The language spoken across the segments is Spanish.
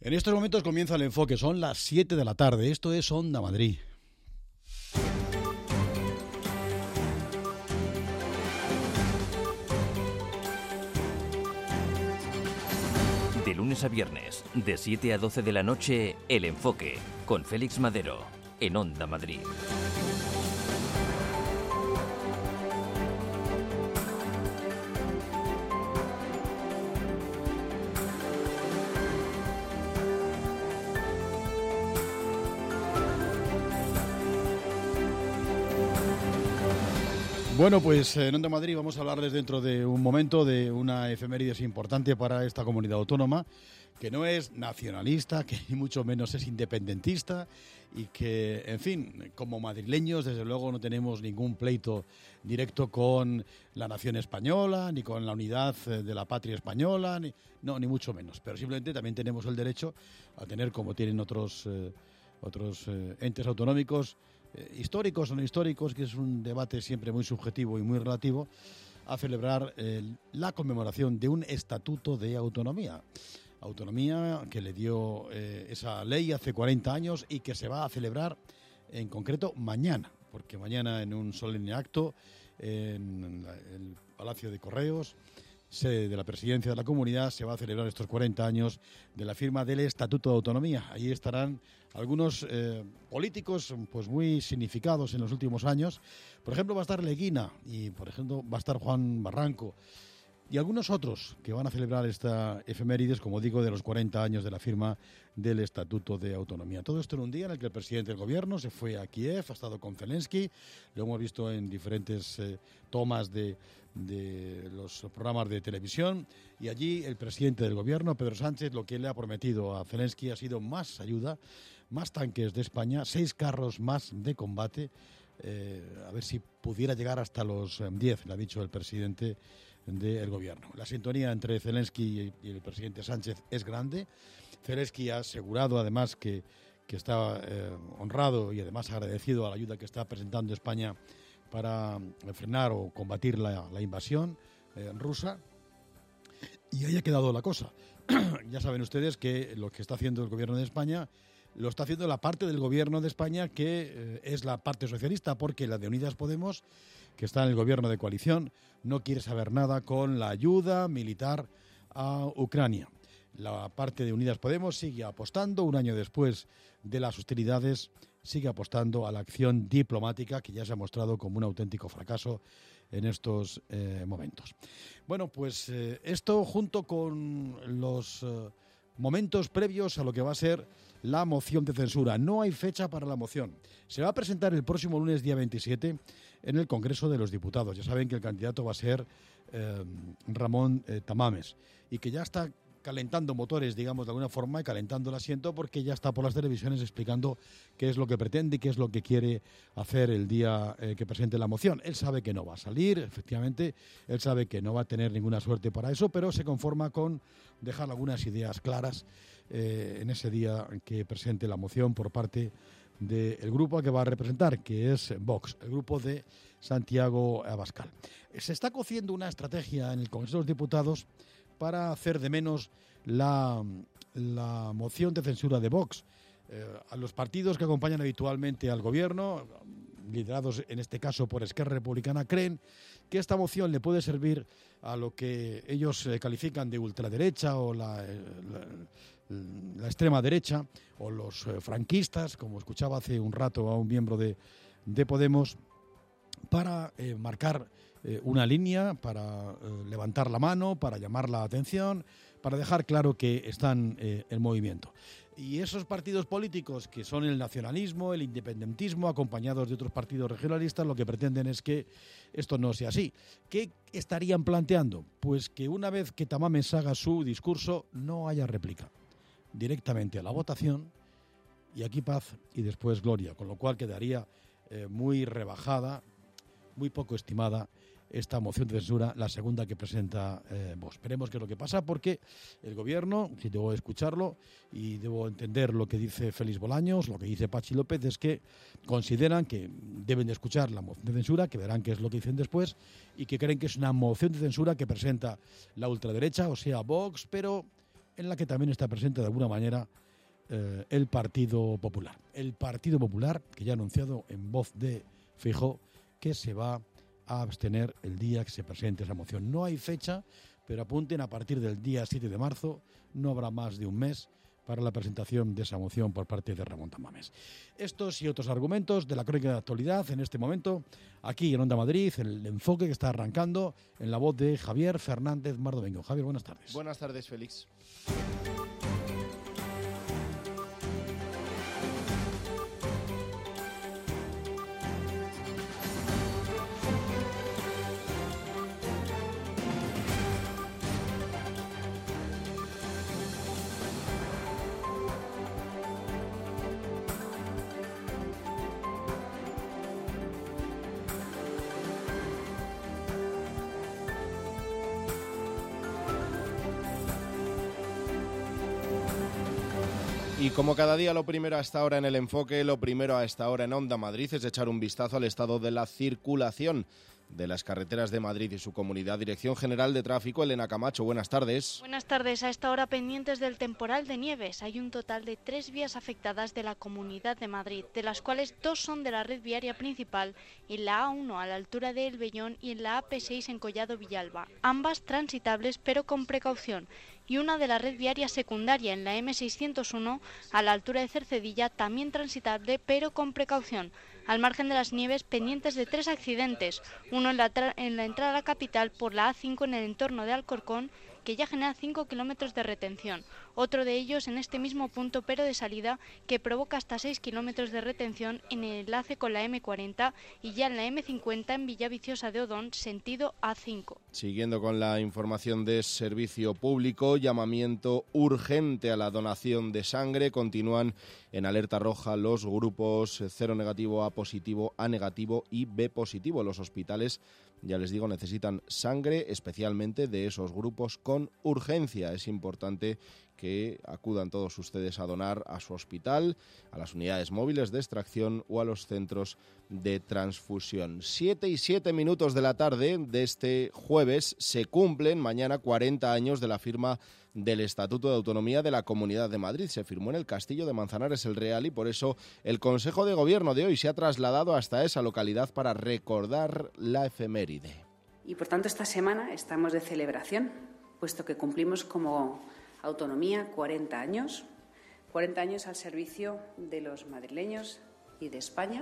En estos momentos comienza el enfoque, son las 7 de la tarde, esto es Onda Madrid. De lunes a viernes, de 7 a 12 de la noche, El Enfoque, con Félix Madero, en Onda Madrid. Bueno, pues en Onda Madrid vamos a hablarles dentro de un momento de una efemérides importante para esta comunidad autónoma, que no es nacionalista, que ni mucho menos es independentista y que, en fin, como madrileños, desde luego no tenemos ningún pleito directo con la nación española, ni con la unidad de la patria española, ni mucho menos. Pero simplemente también tenemos el derecho a tener, como tienen otros entes autonómicos, históricos o no históricos, que es un debate siempre muy subjetivo y muy relativo, a celebrar la conmemoración de un estatuto de autonomía. Autonomía que le dio esa ley hace 40 años y que se va a celebrar en concreto mañana, porque mañana en un solemne acto en el Palacio de Correos, sede de la Presidencia de la Comunidad, se va a celebrar estos 40 años de la firma del Estatuto de Autonomía. Allí estarán algunos políticos pues muy significados en los últimos años. Por ejemplo, va a estar Leguina y, por ejemplo, va a estar Juan Barranco y algunos otros que van a celebrar esta efemérides, como digo, de los 40 años de la firma del Estatuto de Autonomía. Todo esto en un día en el que el presidente del gobierno se fue a Kiev, ha estado con Zelensky, lo hemos visto en diferentes tomas de los programas de televisión, y allí el presidente del gobierno, Pedro Sánchez, lo que le ha prometido a Zelensky ha sido más ayuda, más tanques de España, 6 carros más de combate, a ver si pudiera llegar hasta los 10, le ha dicho el presidente del gobierno. La sintonía entre Zelensky y el presidente Sánchez es grande. Zelensky ha asegurado además que está honrado y además agradecido a la ayuda que está presentando España para frenar o combatir la invasión rusa. Y ahí ha quedado la cosa. Ya saben ustedes que lo que está haciendo el gobierno de España lo está haciendo la parte del gobierno de España que es la parte socialista, porque la de Unidas Podemos, que está en el gobierno de coalición, no quiere saber nada con la ayuda militar a Ucrania. La parte de Unidas Podemos sigue apostando, un año después de las hostilidades, sigue apostando a la acción diplomática, que ya se ha mostrado como un auténtico fracaso en estos momentos. Bueno, pues esto junto con los momentos previos a lo que va a ser la moción de censura. No hay fecha para la moción. Se va a presentar el próximo lunes, día 27, en el Congreso de los Diputados. Ya saben que el candidato va a ser Ramón Tamames, y que ya está calentando motores, digamos, de alguna forma, y calentando el asiento, porque ya está por las televisiones explicando qué es lo que pretende y qué es lo que quiere hacer el día que presente la moción. Él sabe que no va a salir, efectivamente, él sabe que no va a tener ninguna suerte para eso, pero se conforma con dejar algunas ideas claras en ese día que presente la moción por parte del grupo que va a representar, que es Vox, el grupo de Santiago Abascal. Se está cociendo una estrategia en el Congreso de los Diputados para hacer de menos la moción de censura de Vox. A los partidos que acompañan habitualmente al gobierno, liderados en este caso por Esquerra Republicana, creen que esta moción le puede servir a lo que ellos califican de ultraderecha o la extrema derecha, o los franquistas, como escuchaba hace un rato a un miembro de Podemos, para marcar una línea, para levantar la mano, para llamar la atención, para dejar claro que están en movimiento. Y esos partidos políticos que son el nacionalismo, el independentismo, acompañados de otros partidos regionalistas, lo que pretenden es que esto no sea así. ¿Qué estarían planteando? Pues que una vez que Tamames haga su discurso no haya réplica. Directamente a la votación, y aquí paz y después gloria, con lo cual quedaría muy rebajada, muy poco estimada esta moción de censura, la segunda que presenta Vox. Veremos qué es lo que pasa, porque el gobierno, si debo escucharlo y debo entender lo que dice Félix Bolaños, lo que dice Pachi López, es que consideran que deben de escuchar la moción de censura, que verán qué es lo que dicen después, y que creen que es una moción de censura que presenta la ultraderecha, o sea, Vox, pero en la que también está presente de alguna manera el Partido Popular. El Partido Popular, que ya ha anunciado en voz de Feijóo que se va a abstener el día que se presente esa moción. No hay fecha, pero apunten, a partir del día 7 de marzo, no habrá más de un mes para la presentación de esa moción por parte de Ramón Tamames. Estos y otros argumentos de la crónica de actualidad en este momento, aquí en Onda Madrid, el enfoque que está arrancando en la voz de Javier Fernández Mar Domingo. Javier, buenas tardes. Buenas tardes, Félix. Y como cada día, lo primero a esta hora en el enfoque, lo primero a esta hora en Onda Madrid es echar un vistazo al estado de la circulación de las carreteras de Madrid y su comunidad. Dirección General de Tráfico, Elena Camacho, buenas tardes. Buenas tardes. A esta hora pendientes del temporal de nieves. Hay un total de 3 vías afectadas de la Comunidad de Madrid, de las cuales 2 son de la red viaria principal, en la A1 a la altura de El Vellón y en la AP6 en Collado Villalba, ambas transitables pero con precaución, y una de la red viaria secundaria en la M601 a la altura de Cercedilla, también transitable pero con precaución. Al margen de las nieves, pendientes de 3 accidentes, uno en la entrada a la capital por la A5 en el entorno de Alcorcón, que ya genera 5 kilómetros de retención. Otro de ellos en este mismo punto, pero de salida, que provoca hasta 6 kilómetros de retención en el enlace con la M40 y ya en la M50 en Villaviciosa de Odón, sentido A5. Siguiendo con la información de servicio público, llamamiento urgente a la donación de sangre. Continúan en alerta roja los grupos cero negativo, A positivo, A negativo y B positivo. Los hospitales, ya les digo, necesitan sangre, especialmente de esos grupos con urgencia. Es importante que acudan todos ustedes a donar a su hospital, a las unidades móviles de extracción o a los centros de transfusión. 7:07 de la tarde de este jueves se cumplen mañana 40 años de la firma del Estatuto de Autonomía de la Comunidad de Madrid. Se firmó en el Castillo de Manzanares el Real y por eso el Consejo de Gobierno de hoy se ha trasladado hasta esa localidad para recordar la efeméride. Y por tanto esta semana estamos de celebración, puesto que cumplimos como autonomía 40 años al servicio de los madrileños y de España,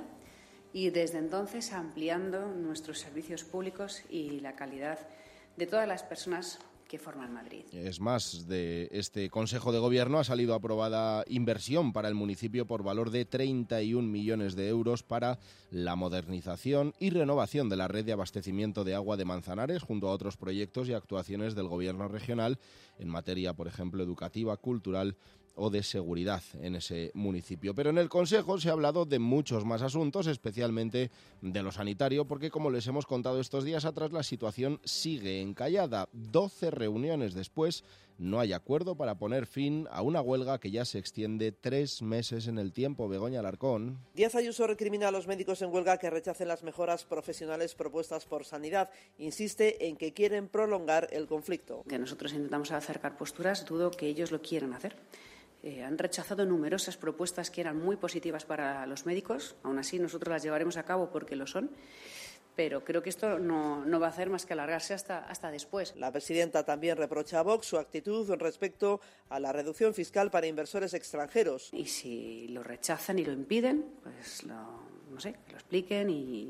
y desde entonces ampliando nuestros servicios públicos y la calidad de todas las personas que forman Madrid. Es más, de este Consejo de Gobierno ha salido aprobada inversión para el municipio por valor de 31 millones de euros para la modernización y renovación de la red de abastecimiento de agua de Manzanares, junto a otros proyectos y actuaciones del Gobierno regional en materia, por ejemplo, educativa, cultural o de seguridad en ese municipio. Pero en el Consejo se ha hablado de muchos más asuntos, especialmente de lo sanitario, porque como les hemos contado estos días atrás, la situación sigue encallada. 12 reuniones después, no hay acuerdo para poner fin a una huelga que ya se extiende 3 meses en el tiempo. Begoña Alarcón. Díaz Ayuso recrimina a los médicos en huelga que rechacen las mejoras profesionales propuestas por Sanidad. Insiste en que quieren prolongar el conflicto. Que nosotros intentamos acercar posturas, dudo que ellos lo quieran hacer. Han rechazado numerosas propuestas que eran muy positivas para los médicos. Aún así, nosotros las llevaremos a cabo porque lo son. Pero creo que esto no va a hacer más que alargarse hasta después. La presidenta también reprocha a Vox su actitud respecto a la reducción fiscal para inversores extranjeros. Y si lo rechazan y lo impiden, pues que lo expliquen y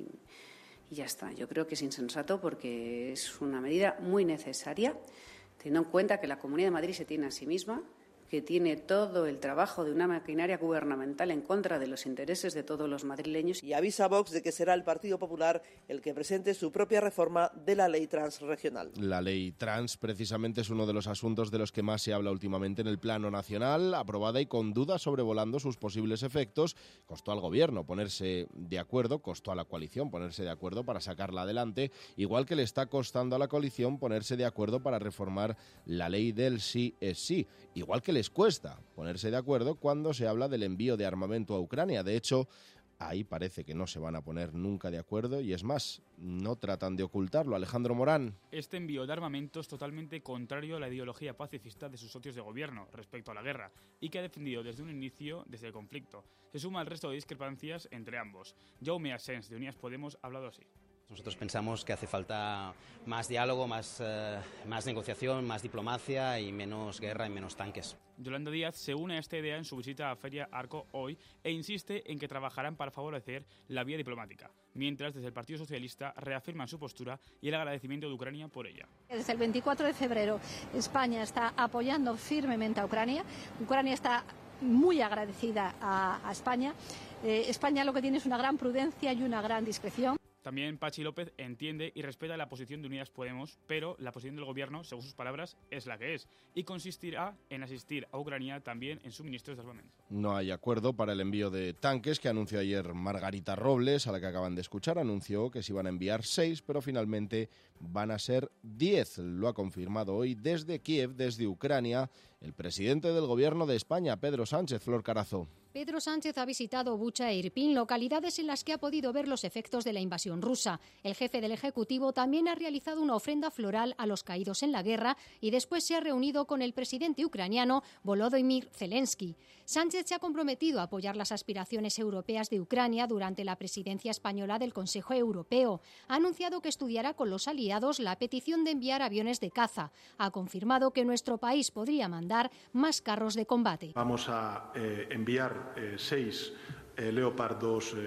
ya está. Yo creo que es insensato porque es una medida muy necesaria, teniendo en cuenta que la Comunidad de Madrid se tiene a sí misma, que tiene todo el trabajo de una maquinaria gubernamental en contra de los intereses de todos los madrileños. Y avisa a Vox de que será el Partido Popular el que presente su propia reforma de la ley transregional. La ley trans precisamente es uno de los asuntos de los que más se habla últimamente en el plano nacional, aprobada y con dudas sobrevolando sus posibles efectos. Costó al Gobierno ponerse de acuerdo, costó a la coalición ponerse de acuerdo para sacarla adelante, igual que le está costando a la coalición ponerse de acuerdo para reformar la ley del sí es sí, igual que les cuesta ponerse de acuerdo cuando se habla del envío de armamento a Ucrania. De hecho, Ahí parece que no se van a poner nunca de acuerdo y es más, no tratan de ocultarlo. Alejandro Morán. Este envío de armamento es totalmente contrario a la ideología pacifista de sus socios de gobierno respecto a la guerra y que ha defendido desde un inicio desde el conflicto. Se suma al resto de discrepancias entre ambos. Jaume Asens de Unidas Podemos ha hablado así. Nosotros pensamos que hace falta más diálogo, más negociación, más diplomacia y menos guerra y menos tanques. Yolanda Díaz se une a esta idea en su visita a Feria Arco hoy e insiste en que trabajarán para favorecer la vía diplomática, mientras desde el Partido Socialista reafirman su postura y el agradecimiento de Ucrania por ella. Desde el 24 de febrero España está apoyando firmemente a Ucrania. Ucrania está muy agradecida a España. España lo que tiene es una gran prudencia y una gran discreción. También Patxi López entiende y respeta la posición de Unidas Podemos, pero la posición del gobierno, según sus palabras, es la que es y consistirá en asistir a Ucrania también en suministros de armamento. No hay acuerdo para el envío de tanques que anunció ayer Margarita Robles, a la que acaban de escuchar. Anunció que se iban a enviar 6, pero finalmente van a ser 10. Lo ha confirmado hoy desde Kiev, desde Ucrania, el presidente del gobierno de España, Pedro Sánchez. Flor Carazo. Pedro Sánchez ha visitado Bucha e Irpin, localidades en las que ha podido ver los efectos de la invasión rusa. El jefe del Ejecutivo también ha realizado una ofrenda floral a los caídos en la guerra y después se ha reunido con el presidente ucraniano Volodymyr Zelensky. Sánchez se ha comprometido a apoyar las aspiraciones europeas de Ucrania durante la presidencia española del Consejo Europeo. Ha anunciado que estudiará con los aliados la petición de enviar aviones de caza. Ha confirmado que nuestro país podría mandar más carros de combate. Vamos a enviar 6 Leopard 2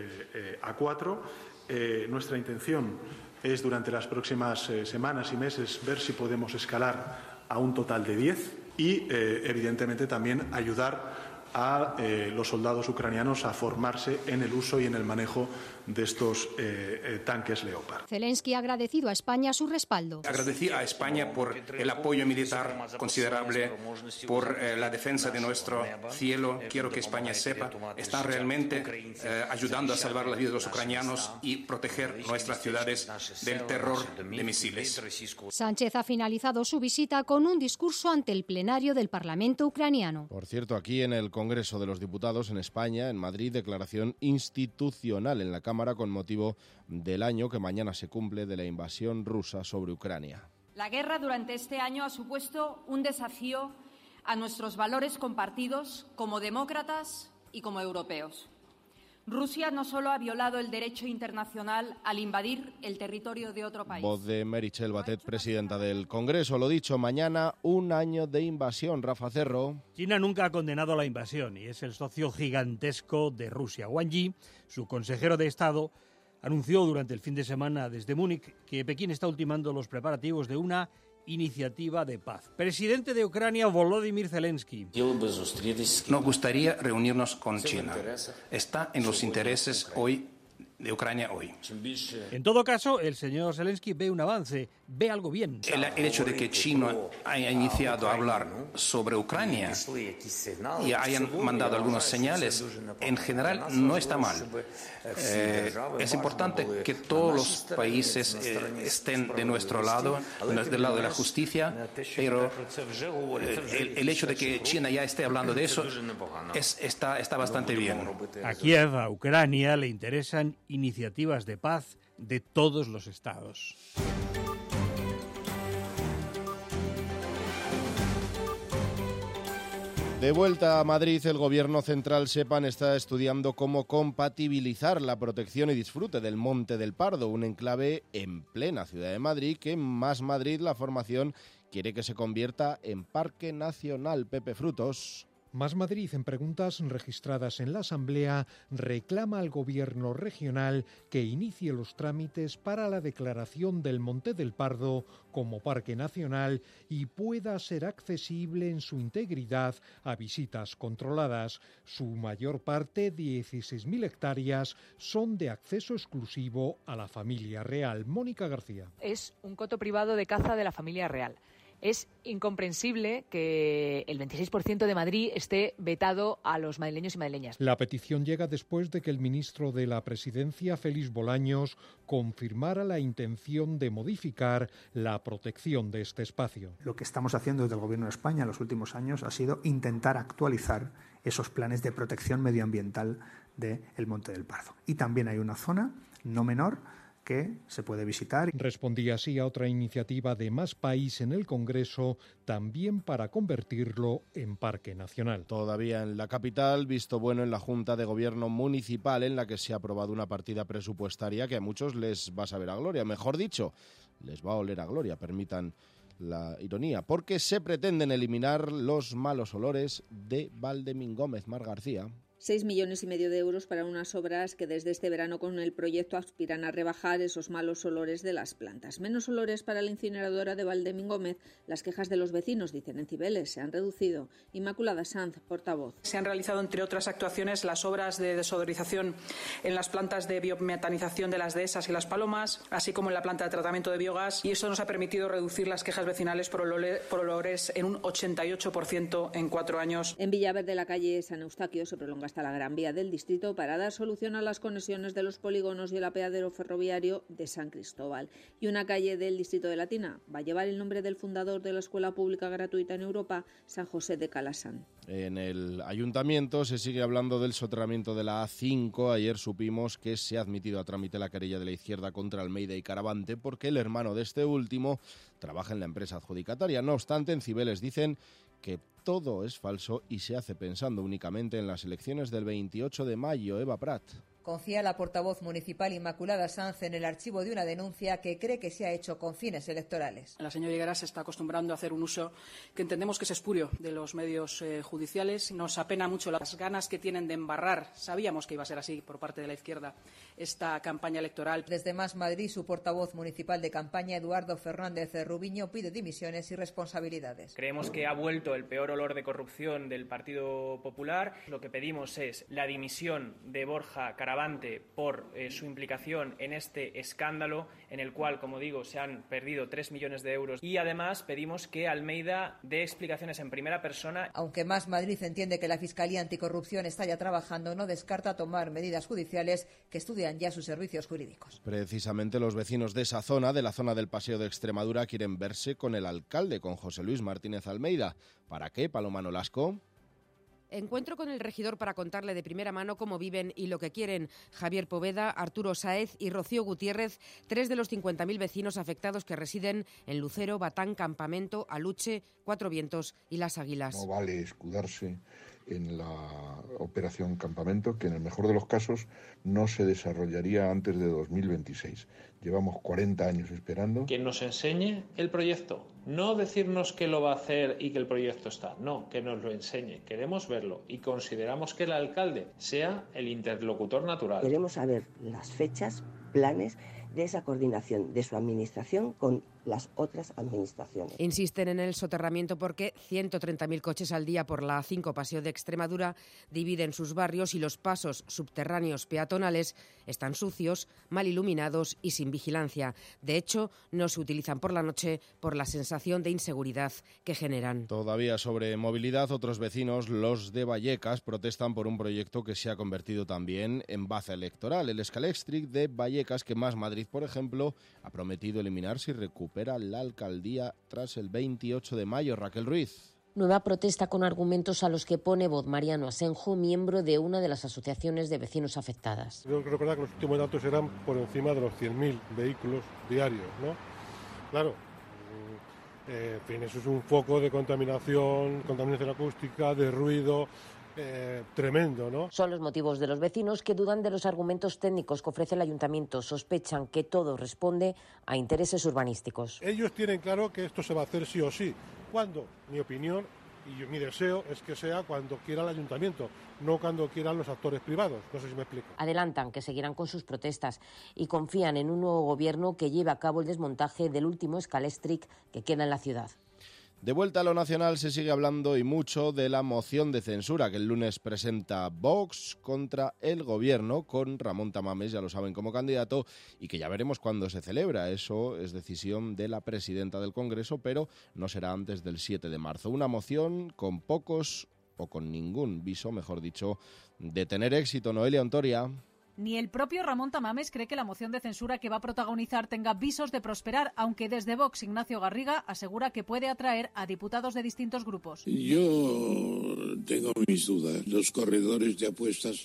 A4. Nuestra intención es durante las próximas semanas y meses ver si podemos escalar a un total de 10 y evidentemente también ayudar a los soldados ucranianos a formarse en el uso y en el manejo de estos tanques Leopard. Zelensky ha agradecido a España su respaldo. Agradecí a España por el apoyo militar considerable, por la defensa de nuestro cielo. Quiero que España sepa, están realmente ayudando a salvar la vida de los ucranianos y proteger nuestras ciudades del terror de misiles. Sánchez ha finalizado su visita con un discurso ante el plenario del Parlamento ucraniano. Por cierto, aquí en el Congreso de los Diputados en España, en Madrid, declaración institucional en la Cámara con motivo del año que mañana se cumple de la invasión rusa sobre Ucrania. La guerra durante este año ha supuesto un desafío a nuestros valores compartidos como demócratas y como europeos. Rusia no solo ha violado el derecho internacional al invadir el territorio de otro país. Voz de Meritxell Batet, presidenta del Congreso. Lo dicho, mañana un año de invasión. Rafa Cerro. China nunca ha condenado la invasión y es el socio gigantesco de Rusia. Wang Yi, su consejero de Estado, anunció durante el fin de semana desde Múnich que Pekín está ultimando los preparativos de una iniciativa de paz. Presidente de Ucrania, Volodymyr Zelensky. Nos gustaría reunirnos con China. Está en los intereses hoy de Ucrania hoy. En todo caso, el señor Zelensky ve un avance, ve algo bien. El hecho de que China haya iniciado a hablar sobre Ucrania y hayan mandado algunas señales, en general no está mal. Es importante que todos los países estén de nuestro lado, del lado de la justicia, pero el hecho de que China ya esté hablando de eso está bastante bien. A Kiev, a Ucrania, le interesan iniciativas de paz de todos los estados. De vuelta a Madrid, el Gobierno Central, sepan, está estudiando cómo compatibilizar la protección y disfrute del Monte del Pardo, un enclave en plena ciudad de Madrid, que en Más Madrid la formación quiere que se convierta en Parque Nacional. Pepe Frutos. Más Madrid, en preguntas registradas en la Asamblea, reclama al Gobierno regional que inicie los trámites para la declaración del Monte del Pardo como Parque Nacional y pueda ser accesible en su integridad a visitas controladas. Su mayor parte, 16.000 hectáreas, son de acceso exclusivo a la familia real. Mónica García. Es un coto privado de caza de la familia real. Es incomprensible que el 26% de Madrid esté vetado a los madrileños y madrileñas. La petición llega después de que el ministro de la Presidencia, Félix Bolaños, confirmara la intención de modificar la protección de este espacio. Lo que estamos haciendo desde el Gobierno de España en los últimos años ha sido intentar actualizar esos planes de protección medioambiental del Monte del Pardo. Y también hay una zona no menor que se puede visitar. Respondía así a otra iniciativa de Más País en el Congreso, también para convertirlo en parque nacional. Todavía en la capital, visto bueno en la Junta de Gobierno Municipal, en la que se ha aprobado una partida presupuestaria que a muchos les va a saber a gloria. Mejor dicho, les va a oler a gloria, permitan la ironía, porque se pretenden eliminar los malos olores de Valdemingómez. Mar García. 6,5 millones de euros para unas obras que desde este verano con el proyecto aspiran a rebajar esos malos olores de las plantas. Menos olores para la incineradora de Valdemingómez. Las quejas de los vecinos, dicen en Cibeles, se han reducido. Inmaculada Sanz, portavoz. Se han realizado, entre otras actuaciones, las obras de desodorización en las plantas de biometanización de las dehesas y las palomas, así como en la planta de tratamiento de biogás, y eso nos ha permitido reducir las quejas vecinales por olores en un 88% en 4 años. En Villaverde, la calle San Eustaquio se prolonga hasta la Gran Vía del distrito para dar solución a las conexiones de los polígonos y el apeadero ferroviario de San Cristóbal. Y una calle del distrito de Latina va a llevar el nombre del fundador de la escuela pública gratuita en Europa, San José de Calasán. En el ayuntamiento se sigue hablando del soterramiento de la A5. Ayer supimos que se ha admitido a trámite la querella de la izquierda contra Almeida y Caravante porque el hermano de este último trabaja en la empresa adjudicataria. No obstante, en Cibeles dicen que todo es falso y se hace pensando únicamente en las elecciones del 28 de mayo. Eva Prat. Confía la portavoz municipal Inmaculada Sanz en el archivo de una denuncia que cree que se ha hecho con fines electorales. La señora Higueras se está acostumbrando a hacer un uso que entendemos que es espurio de los medios judiciales. Nos apena mucho las ganas que tienen de embarrar, sabíamos que iba a ser así por parte de la izquierda, esta campaña electoral. Desde Más Madrid, su portavoz municipal de campaña, Eduardo Fernández Rubiño, pide dimisiones y responsabilidades. Creemos que ha vuelto el peor olor de corrupción del Partido Popular. Lo que pedimos es la dimisión de Borja Caravante por su implicación en este escándalo en el cual, como digo, se han perdido 3 millones de euros, y además pedimos que Almeida dé explicaciones en primera persona. Aunque Más Madrid entiende que la Fiscalía Anticorrupción está ya trabajando, no descarta tomar medidas judiciales que estudian ya sus servicios jurídicos. Precisamente los vecinos de esa zona, de la zona del Paseo de Extremadura, quieren verse con el alcalde, con José Luis Martínez Almeida. ¿Para qué, Paloma Nolasco? Encuentro con el regidor para contarle de primera mano cómo viven y lo que quieren Javier Poveda, Arturo Sáez y Rocío Gutiérrez, 3 de los 50.000 vecinos afectados que residen en Lucero, Batán, Campamento, Aluche, Cuatro Vientos y Las Águilas. No vale escudarse en la operación Campamento, que en el mejor de los casos no se desarrollaría antes de 2026. Llevamos 40 años esperando. Que nos enseñe el proyecto, no decirnos que lo va a hacer y que el proyecto está, no, que nos lo enseñe, queremos verlo y consideramos que el alcalde sea el interlocutor natural. Queremos saber las fechas, planes de esa coordinación de su administración con las otras administraciones. Insisten en el soterramiento porque 130.000 coches al día por la A5 Paseo de Extremadura dividen sus barrios y los pasos subterráneos peatonales están sucios, mal iluminados y sin vigilancia. De hecho, no se utilizan por la noche por la sensación de inseguridad que generan. Todavía sobre movilidad, otros vecinos, los de Vallecas, protestan por un proyecto que se ha convertido también en baza electoral. El Scalextric de Vallecas, que Más Madrid, por ejemplo, ha prometido eliminar si recupera la alcaldía tras el 28 de mayo. Raquel Ruiz. Nueva protesta con argumentos a los que pone voz Mariano Asenjo, miembro de una de las asociaciones de vecinos afectadas. Tengo que recordar que los últimos datos eran por encima de los 100.000 vehículos diarios, ¿no? Claro, en fin, eso es un foco de contaminación acústica, de ruido, tremendo, ¿no? Son los motivos de los vecinos que dudan de los argumentos técnicos que ofrece el ayuntamiento. Sospechan que todo responde a intereses urbanísticos. Ellos tienen claro que esto se va a hacer sí o sí. ¿Cuándo? Mi opinión y mi deseo es que sea cuando quiera el ayuntamiento, no cuando quieran los actores privados. No sé si me explico. Adelantan que seguirán con sus protestas y confían en un nuevo gobierno que lleve a cabo el desmontaje del último Scalextric que queda en la ciudad. De vuelta a lo nacional, se sigue hablando y mucho de la moción de censura que el lunes presenta Vox contra el gobierno con Ramón Tamames, ya lo saben, como candidato, y que ya veremos cuándo se celebra. Eso es decisión de la presidenta del Congreso, pero no será antes del 7 de marzo. Una moción con pocos o con ningún viso, mejor dicho, de tener éxito. Noelia Ontoria. Ni el propio Ramón Tamames cree que la moción de censura que va a protagonizar tenga visos de prosperar, aunque desde Vox Ignacio Garriga asegura que puede atraer a diputados de distintos grupos. Yo tengo mis dudas. Los corredores de apuestas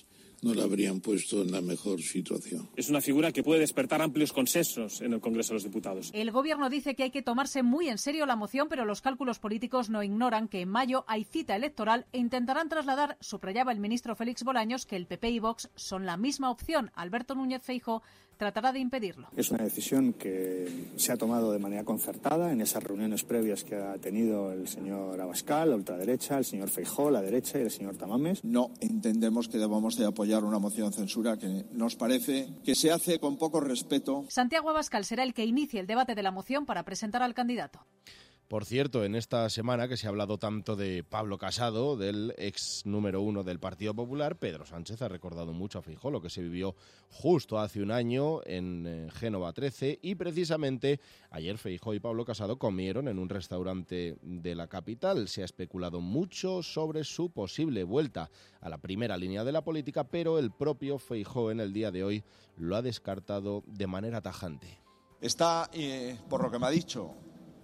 no la habrían puesto en la mejor situación. Es una figura que puede despertar amplios consensos en el Congreso de los Diputados. El Gobierno dice que hay que tomarse muy en serio la moción, pero los cálculos políticos no ignoran que en mayo hay cita electoral e intentarán trasladar, subrayaba el ministro Félix Bolaños, que el PP y Vox son la misma opción. Alberto Núñez Feijóo tratará de impedirlo. Es una decisión que se ha tomado de manera concertada en esas reuniones previas que ha tenido el señor Abascal, la ultraderecha, el señor Feijóo, la derecha y el señor Tamames. No entendemos que debamos de apoyar una moción de censura que nos parece que se hace con poco respeto. Santiago Abascal será el que inicie el debate de la moción para presentar al candidato. Por cierto, en esta semana que se ha hablado tanto de Pablo Casado, del ex número 1 del Partido Popular, Pedro Sánchez ha recordado mucho a Feijóo, lo que se vivió justo hace un año en Génova 13, y precisamente ayer Feijóo y Pablo Casado comieron en un restaurante de la capital. Se ha especulado mucho sobre su posible vuelta a la primera línea de la política, pero el propio Feijóo en el día de hoy lo ha descartado de manera tajante. Está, por lo que me ha dicho,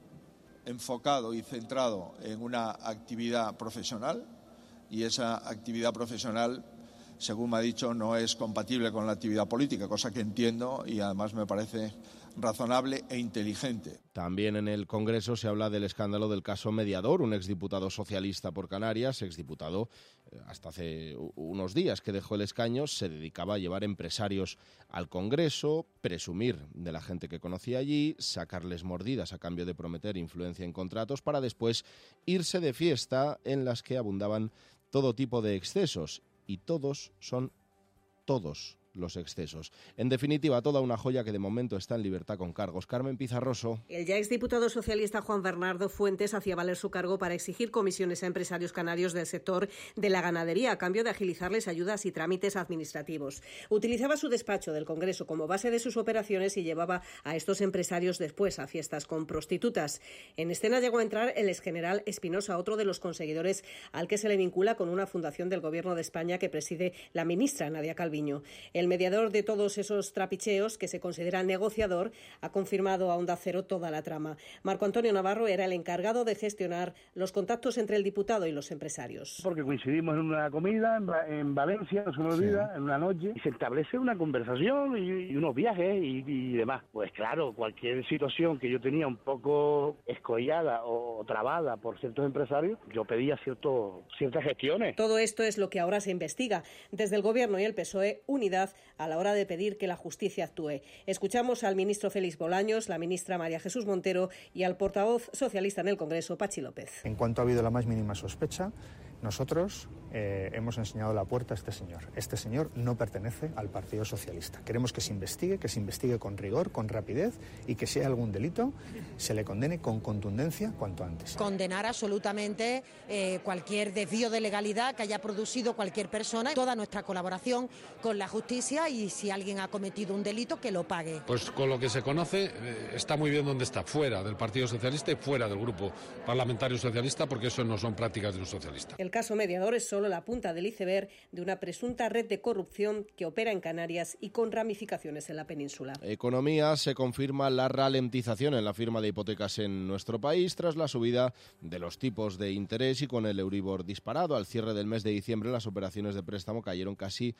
enfocado y centrado en una actividad profesional, y esa actividad profesional, según me ha dicho, no es compatible con la actividad política, cosa que entiendo y además me parece razonable e inteligente. También en el Congreso se habla del escándalo del caso Mediador, un exdiputado socialista por Canarias, exdiputado hasta hace unos días que dejó el escaño, se dedicaba a llevar empresarios al Congreso, presumir de la gente que conocía allí, sacarles mordidas a cambio de prometer influencia en contratos para después irse de fiesta en las que abundaban todo tipo de excesos, y todos son todos los excesos. En definitiva, toda una joya que de momento está en libertad con cargos. Carmen Pizarroso. El ya exdiputado socialista Juan Bernardo Fuentes hacía valer su cargo para exigir comisiones a empresarios canarios del sector de la ganadería a cambio de agilizarles ayudas y trámites administrativos. Utilizaba su despacho del Congreso como base de sus operaciones y llevaba a estos empresarios después a fiestas con prostitutas. En escena llegó a entrar el exgeneral Espinosa, otro de los conseguidores al que se le vincula con una fundación del Gobierno de España que preside la ministra Nadia Calviño. El mediador de todos esos trapicheos, que se considera negociador, ha confirmado a Onda Cero toda la trama. Marco Antonio Navarro era el encargado de gestionar los contactos entre el diputado y los empresarios. Porque coincidimos en una comida en Valencia, no se me olvida, en una noche, y se establece una conversación y unos viajes y demás. Pues claro, cualquier situación que yo tenía un poco escollada o trabada por ciertos empresarios, yo pedía ciertas gestiones. Todo esto es lo que ahora se investiga. Desde el Gobierno y el PSOE, unidad a la hora de pedir que la justicia actúe. Escuchamos al ministro Félix Bolaños, la ministra María Jesús Montero y al portavoz socialista en el Congreso, Pachi López. En cuanto ha habido la más mínima sospecha, nosotros hemos enseñado la puerta a este señor. Este señor no pertenece al Partido Socialista. Queremos que se investigue con rigor, con rapidez, y que si hay algún delito se le condene con contundencia cuanto antes. Condenar absolutamente cualquier desvío de legalidad que haya producido cualquier persona, toda nuestra colaboración con la justicia, y si alguien ha cometido un delito, que lo pague. Pues con lo que se conoce, está muy bien donde está, fuera del Partido Socialista y fuera del Grupo Parlamentario Socialista, porque eso no son prácticas de un socialista. El caso Mediador es solo la punta del iceberg de una presunta red de corrupción que opera en Canarias y con ramificaciones en la península. Economía. Se confirma la ralentización en la firma de hipotecas en nuestro país tras la subida de los tipos de interés y con el Euribor disparado. Al cierre del mes de diciembre las operaciones de préstamo cayeron casi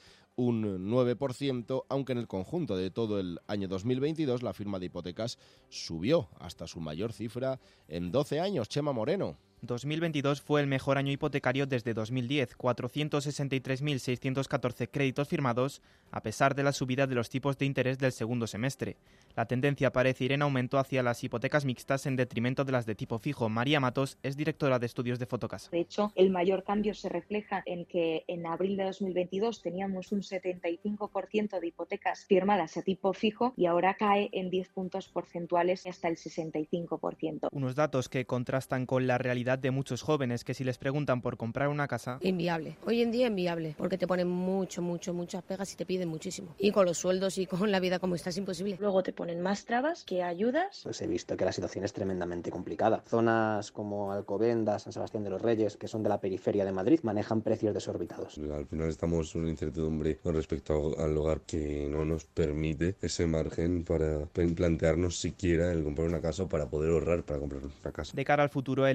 un 9%, aunque en el conjunto de todo el año 2022 la firma de hipotecas subió hasta su mayor cifra en 12 años. Chema Moreno. 2022 fue el mejor año hipotecario desde 2010, 463.614 créditos firmados, a pesar de la subida de los tipos de interés del segundo semestre. La tendencia parece ir en aumento hacia las hipotecas mixtas en detrimento de las de tipo fijo. María Matos es directora de estudios de Fotocasa. De hecho, el mayor cambio se refleja en que en abril de 2022 teníamos un 75% de hipotecas firmadas a tipo fijo y ahora cae en 10 puntos porcentuales hasta el 65%. Unos datos que contrastan con la realidad de muchos jóvenes que si les preguntan por comprar una casa... Inviable. Hoy en día inviable, porque te ponen muchas pegas y te piden muchísimo. Y con los sueldos y con la vida como está es imposible. Luego te ponen más trabas que ayudas. Pues he visto que la situación es tremendamente complicada. Zonas como Alcobendas, San Sebastián de los Reyes, que son de la periferia de Madrid, manejan precios desorbitados. Al final estamos en una incertidumbre con respecto al hogar que no nos permite ese margen para plantearnos siquiera el comprar una casa o para poder ahorrar para comprar una casa. De cara al futuro, el Euribor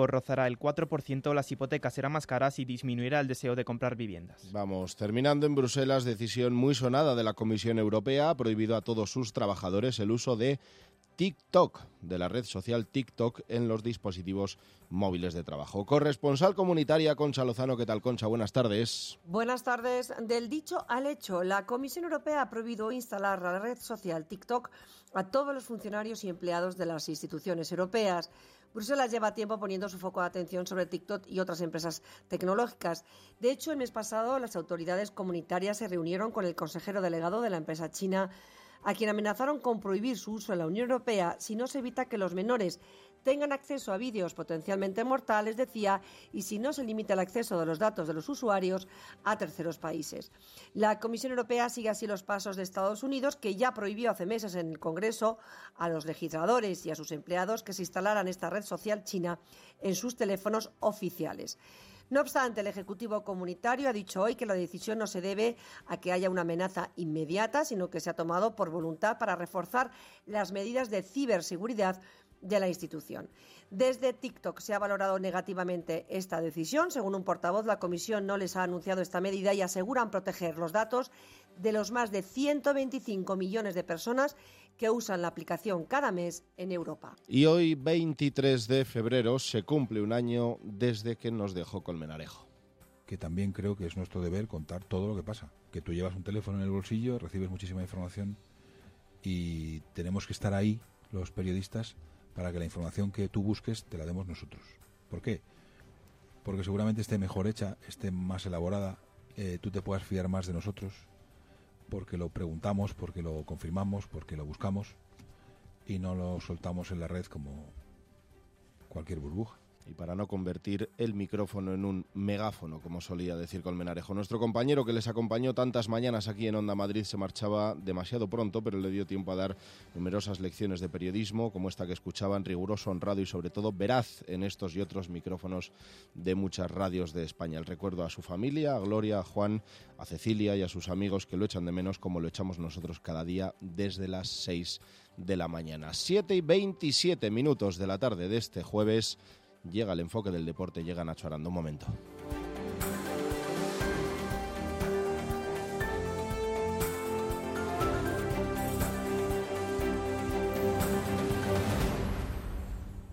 Euribor rozará el 4%, las hipotecas serán más caras y disminuirá el deseo de comprar viviendas. Vamos, terminando en Bruselas, decisión muy sonada de la Comisión Europea ha prohibido a todos sus trabajadores el uso de TikTok, de la red social TikTok, en los dispositivos móviles de trabajo. Corresponsal comunitaria Concha Lozano. ¿Qué tal, Concha? Buenas tardes. Buenas tardes. Del dicho al hecho, la Comisión Europea ha prohibido instalar la red social TikTok a todos los funcionarios y empleados de las instituciones europeas. Bruselas lleva tiempo poniendo su foco de atención sobre TikTok y otras empresas tecnológicas. De hecho, el mes pasado las autoridades comunitarias se reunieron con el consejero delegado de la empresa china, a quien amenazaron con prohibir su uso en la Unión Europea si no se evita que los menores tengan acceso a vídeos potencialmente mortales, decía, y si no se limita el acceso de los datos de los usuarios a terceros países. La Comisión Europea sigue así los pasos de Estados Unidos, que ya prohibió hace meses en el Congreso a los legisladores y a sus empleados que se instalaran esta red social china en sus teléfonos oficiales. No obstante, el Ejecutivo Comunitario ha dicho hoy que la decisión no se debe a que haya una amenaza inmediata, sino que se ha tomado por voluntad para reforzar las medidas de ciberseguridad de la institución. Desde TikTok se ha valorado negativamente esta decisión. Según un portavoz, la Comisión no les ha anunciado esta medida y aseguran proteger los datos de los más de 125 millones de personas que usan la aplicación cada mes en Europa. Y hoy, 23 de febrero, se cumple un año desde que nos dejó Colmenarejo. Que también creo que es nuestro deber contar todo lo que pasa. Que tú llevas un teléfono en el bolsillo, recibes muchísima información y tenemos que estar ahí, los periodistas, para que la información que tú busques te la demos nosotros. ¿Por qué? Porque seguramente esté mejor hecha, esté más elaborada, tú te puedas fiar más de nosotros, porque lo preguntamos, porque lo confirmamos, porque lo buscamos y no lo soltamos en la red como cualquier burbuja. Y para no convertir el micrófono en un megáfono, como solía decir Colmenarejo. Nuestro compañero que les acompañó tantas mañanas aquí en Onda Madrid se marchaba demasiado pronto, pero le dio tiempo a dar numerosas lecciones de periodismo, como esta que escuchaban, riguroso, honrado y sobre todo veraz en estos y otros micrófonos de muchas radios de España. El recuerdo a su familia, a Gloria, a Juan, a Cecilia y a sus amigos que lo echan de menos como lo echamos nosotros cada día desde las 6 de la mañana. 7:27 de la tarde de este jueves. Llega el enfoque del deporte, llega Nacho Aranda. Un momento.